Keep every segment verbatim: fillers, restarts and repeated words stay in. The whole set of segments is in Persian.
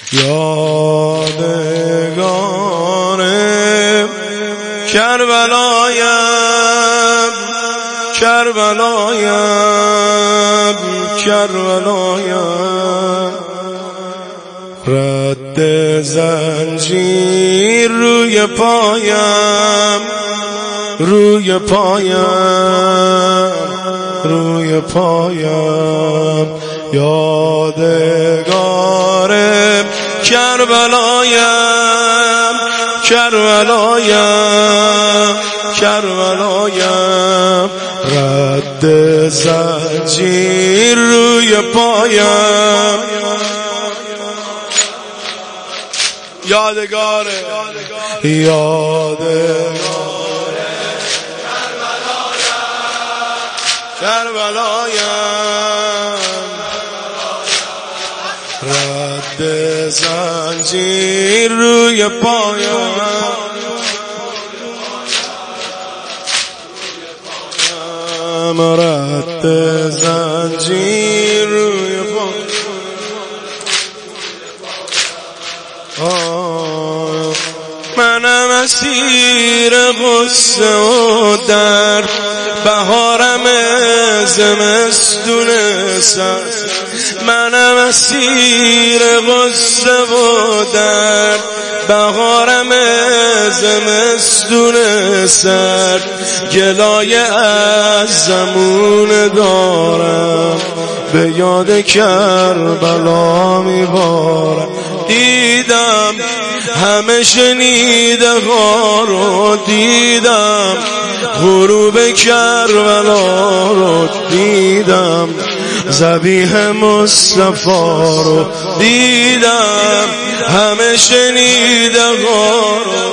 یادگار کربلایم کربلایم کربلایم رد زنجیر روی پایم روی پایم روی پایم یادگار کربلایم کربلایم کربلایم رد زنجیر روی پایم یادگار یادگار کربلایم رد زنجیر روی پایم رد زنجیر روی پایم منم اسیر غصه و درد بهارم زمستون سرد منم اسیر غصه و درد بهارم زمستون سرد گلایه از زمون دارم به یاد کربلا میبارم دیدم همه شنیده ها رو دیدم غروب کربلا رو دیدم ذبیح مصطفی رو دیدم همه شنیده ها رو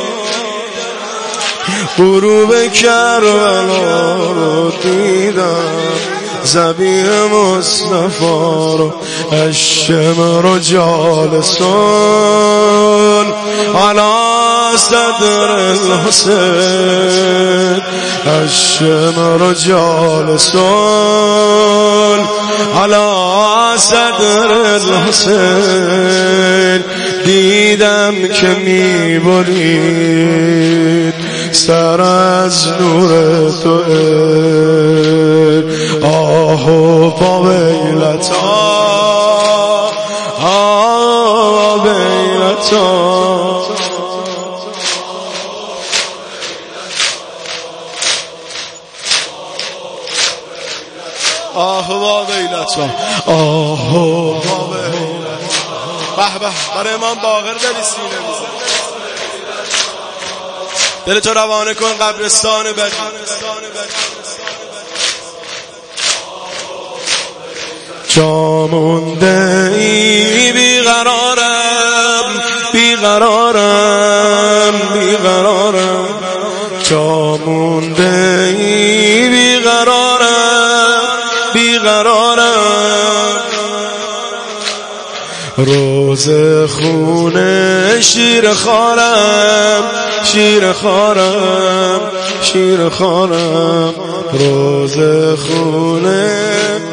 غروب کربلا رو دیدم ذبیح مصطفی رو الشمر جالسون علی صدر الحسین الشمر جالسون علی صدر الحسین دیدم که میبرید سر از نور تو آه و باویلتا آه باویلتا آه باویلتا آه باویلتا به به برای امام باقر دلی سینه میزن دلتو روانه کن قبرستان بری جا مونده ای بیقرارم بیقرارم بیقرارم جا مونده ای بیقرارم بیقرارم روز خونه شیر خارم شیر خارم شیر خارم روز خونه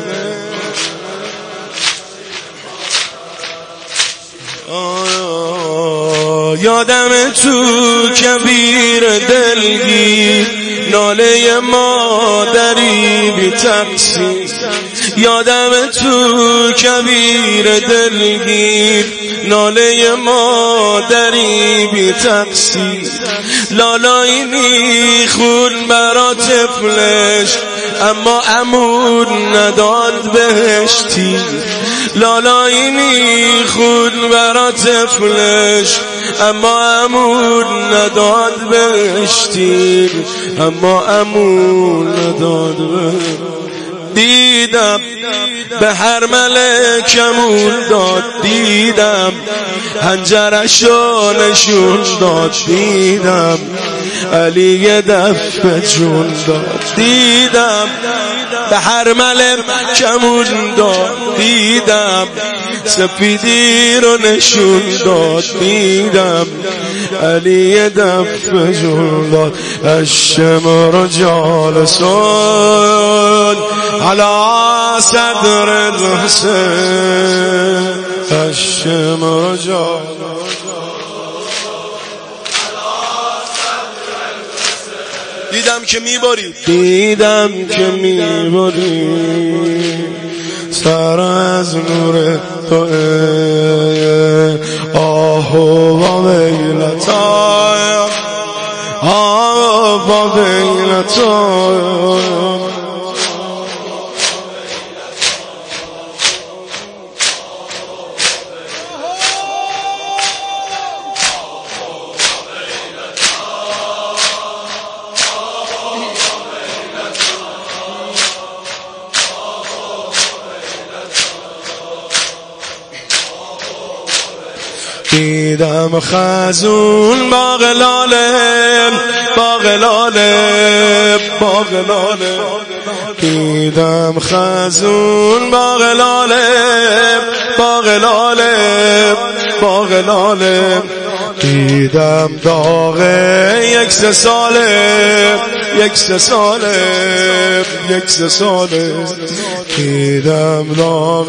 یادم تو کبیر دلگیر ناله مادری بی تقصیر یادم تو کبیر دلگیر ناله مادری بی تقصیر لالایی میخون برا طفلش اما عمود نداد بهشتی لالایی میخون برا طفلش اما عمود نداد بهشتی اما عمود نداد بهشتی دیدم به هر ملکمون داد دیدم هنجرشو نشون داد دیدم علی دفع جون داد دیدم به هر ملکمون داد دیدم سپیدی رو نشون داد دیدم علی دفع جون داد الشمر جالسون علی صدر الحسین هشم رجال دیدم که میباری دیدم که میباری سر از نور توه آه و ویلتا آه و ویلتا دیدم خزون باغ لاله باغ لاله باغ لاله دیدم خزون باغ لاله باغ لاله باغ لاله دیدم داغ یک سه ساله یک سه ساله یک سه ساله دیدم داغ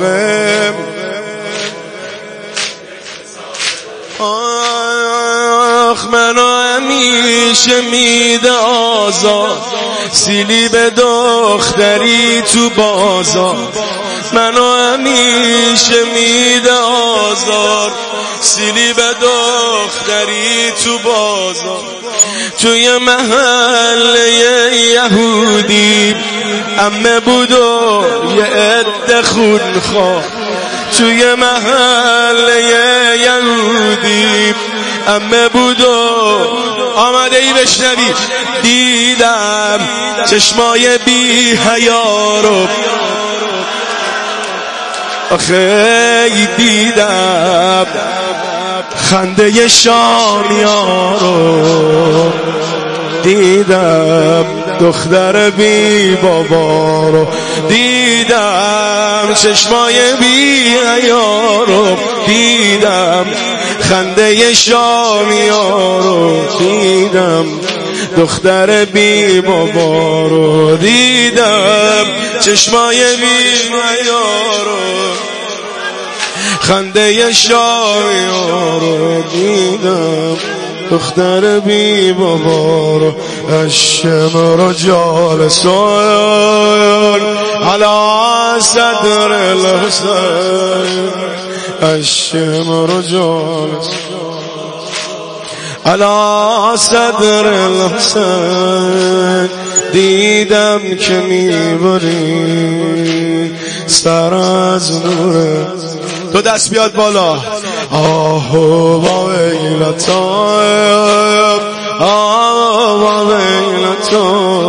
آخ منو همیشه میده آزاد سیلی به دختری تو بازار منو همیشه میده آزاد سیلی به دختری تو بازار توی محله یهودی عمه بود و یه عده خونخوار توی محله یهودی عمه بود و آمده ای بشنوی دیدم چشمای بی حیا رو آخه دیدم خنده شامیا رو دیدم دختر بی بابا رو دیدم چشمای بی حیا رو دیدم خنده شامیا رو دیدم دختر بی بابا رو دیدم چشمای بی حیا رو خنده شامیا رو دیدم دختر بی بابا رو هشم رجال سوال على صدر الحسین هشم رجال على صدر الحسین دیدم که میبری سر از نور تو دست بیاد بالا آه و ویلتا آه و ویلتا